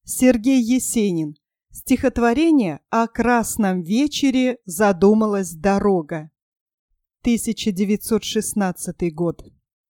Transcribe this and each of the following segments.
Сергей Есенин. Стихотворение «О красном вечере задумалась дорога». 1916 год.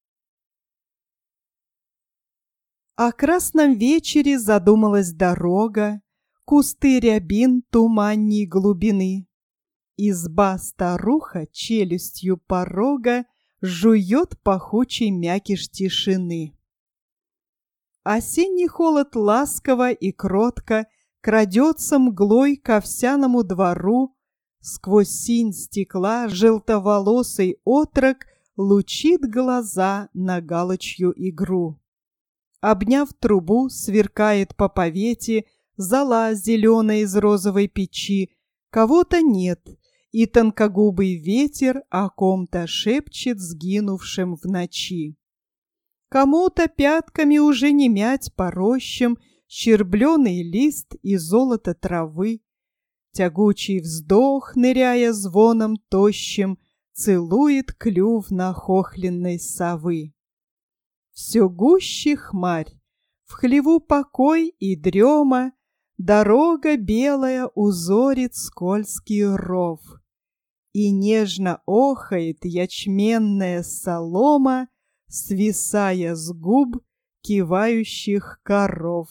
О красном вечере задумалась дорога, кусты рябин туманней глубины. Изба-старуха челюстью порога жует пахучий мякиш тишины. Осенний холод ласково и кротко крадется мглой к овсяному двору, сквозь синь стекла желтоволосый отрок лучит глаза на галочью игру. Обняв трубу, сверкает по повете зола зеленая из розовой печи. Кого-то нет, и тонкогубый ветер о ком-то шепчет сгинувшим в ночи. Кому-то пятками уже не мять по рощам щербленый лист и золото травы. Тягучий вздох, ныряя звоном тощим, целует клюв нахохленной совы. Все гуще хмарь, в хлеву покой и дрема, дорога белая узорит скользкий ров. И нежно охает ячменная солома, свисая с губ кивающих коров.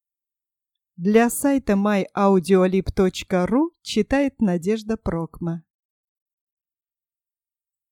Для сайта myaudioLib.ru читает Надежда Прокма.